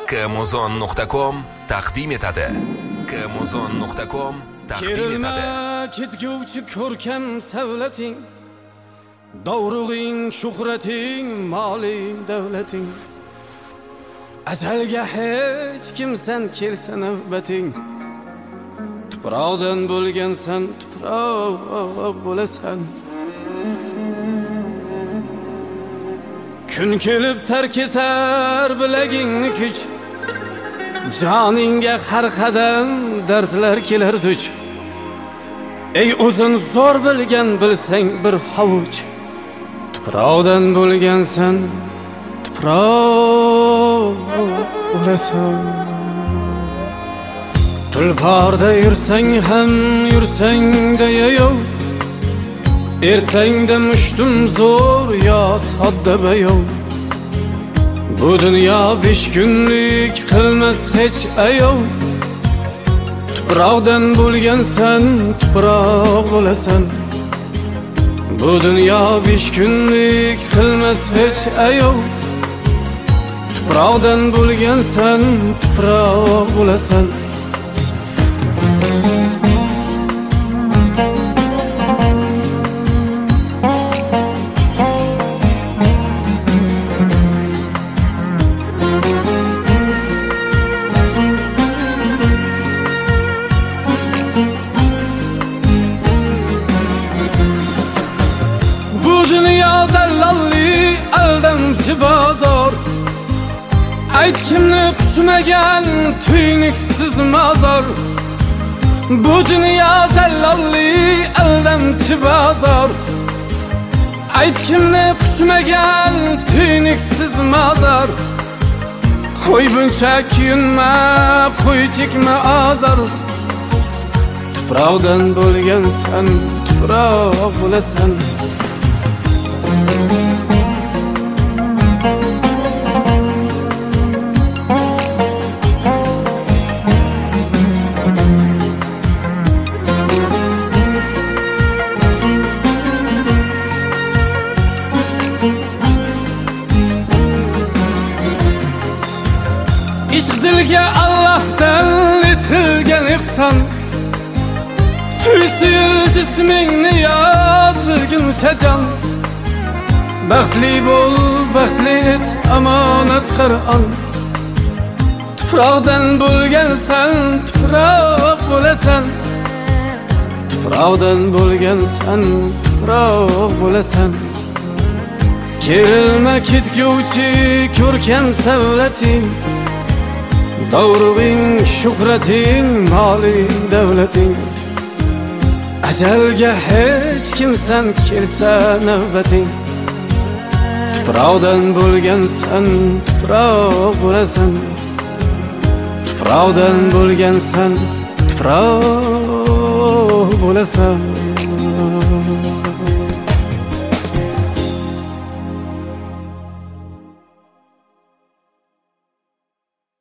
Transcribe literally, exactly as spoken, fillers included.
kmuzon nuqta com taqdim etadi. kmuzon nuqta com taqdim etadi. Ketguvchi ko'rkam savlating, dovrug'ing, shuhrating, moling, davlating. Ajalga hech kimsan kelsa navbating. Tuproqdan bo'lgansan, tuproq bo'lasan. Kun kelib tark etar bilagingni kuch. Joningga har qadam dardlar kelar duch. Ey uzun zo'r bilgan bilsang bir havuch. Tuproqdan bo'lgansan, tuproq bo'lasan. Tulparda yursang ham yursang-da yayov, ersang-da mushtum zo'r yo sodda bayov. Bu dunyo besh kunlik qilmas hech ayov. Tuproqdan bo'lgansan, tuproq bo'lasan. Bu dunyo besh kunlik qilmas hech ayov. Tuproqdan bo'lgansan, tuproq bo'lasan. Bozor ayt kimni qusmagan tuynuksiz mozor. Bu dunyo dallolli aldamchi bozor. Ayt kimni qusmagan tuynuksiz mozor. Qo'y buncha kuyunma, qo'y chekma azor. Tuproqdan bo'lgansan, tuproq bo'lasan. İşq dilga Allohdan etilgan ihson. Suysil jismingni yod bilguncha jon. Baxtli bo'l, baxtli et, omonat Qur'on. Tuproqdan bo'lgansan, tuproq bo'lasan. Tuproqdan bo'lgansan, tuproq bo'lasan. Kerilma ketguvchi ko'rkam savlating, dovrug'ing, shuhrating, moling, davlating. Ajalga hech kimsan kelsa navbating. Tuproqdan bo'lgansan, tuproq bo'lasan. Tuproqdan bo'lgansan, tuproq bo'lasan.